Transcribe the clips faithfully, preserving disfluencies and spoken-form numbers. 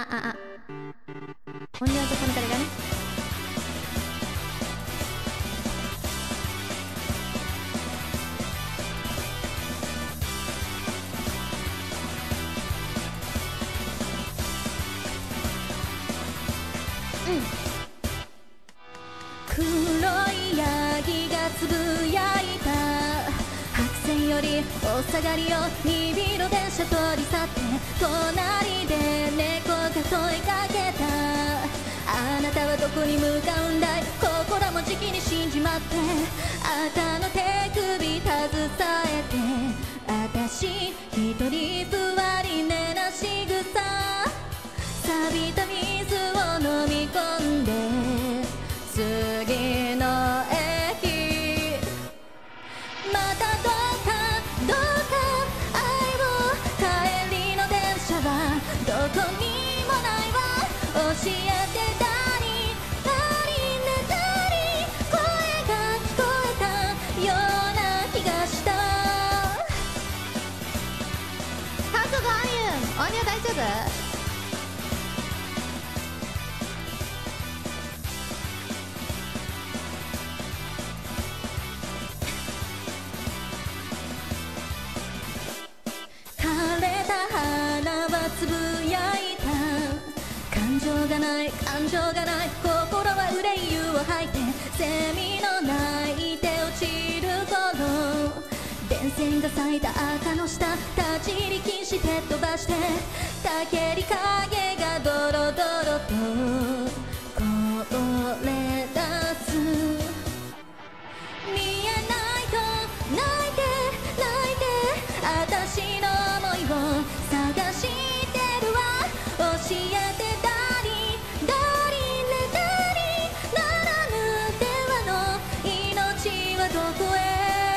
あああ音量とこの彼がね。黒いヤギがつぶやいた。白線よりお下がりをにビロ電車取り去って、隣で猫が問いかけた。あなたはどこに向かうんだい、心もじきに死んじまって。あなたの手首携えて、私一人座り寝なしぐさ。錆びた水を飲み込んで次の駅。またどうかどうか愛を、帰りの電車はどこにもないわ。教えてダリダリねダリ、声が聞こえたような気がした。ハウスオブアニュン、音量大丈夫？つぶやいた。感情がない感情がない、心は憂い湯を吐いて。セミの鳴いて落ちる頃、電線が咲いた赤の下、立ち入り禁止蹴っ飛ばして。たけり影がドロドロとこぼれ出す。見えないと泣いて泣いて、私の想いを探して。教えてダリダリねダリ、ならぬ電話の命はどこへ。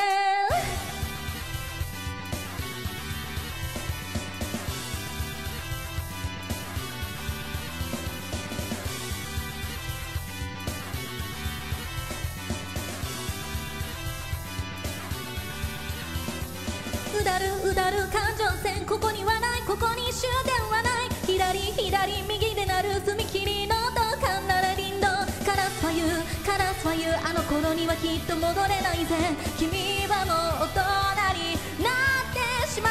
うだるうだる環状線、ここにはない、ここに終点はない。左左右で鳴る踏切のどかなら林道。カラスは言うカラスは言う、あの頃にはきっと戻れないぜ。君はもう大人になってしまった。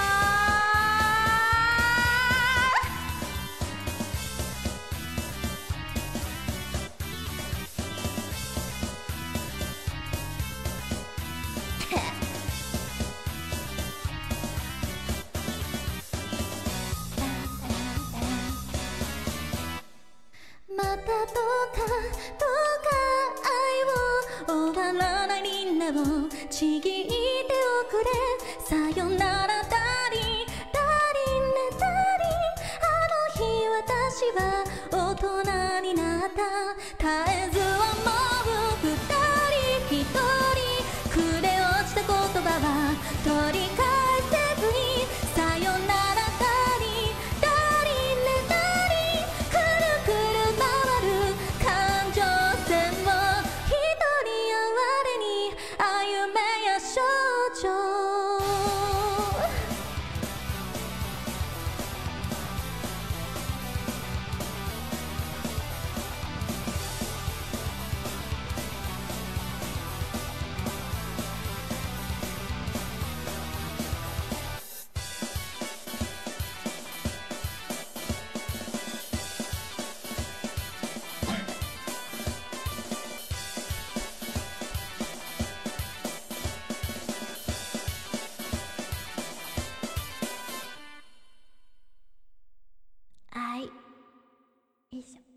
またどうかどうか愛を、終わらないみんなをちぎっておくれ。さよならダリダリねダリ、あの日私は大人になった。絶えず思う二人一人、暮れ落ちた言葉は取り返せずに。さよならダリダリねダリ、くるくる回る感情線を一人哀れに歩めや少女。愛、よいしょ。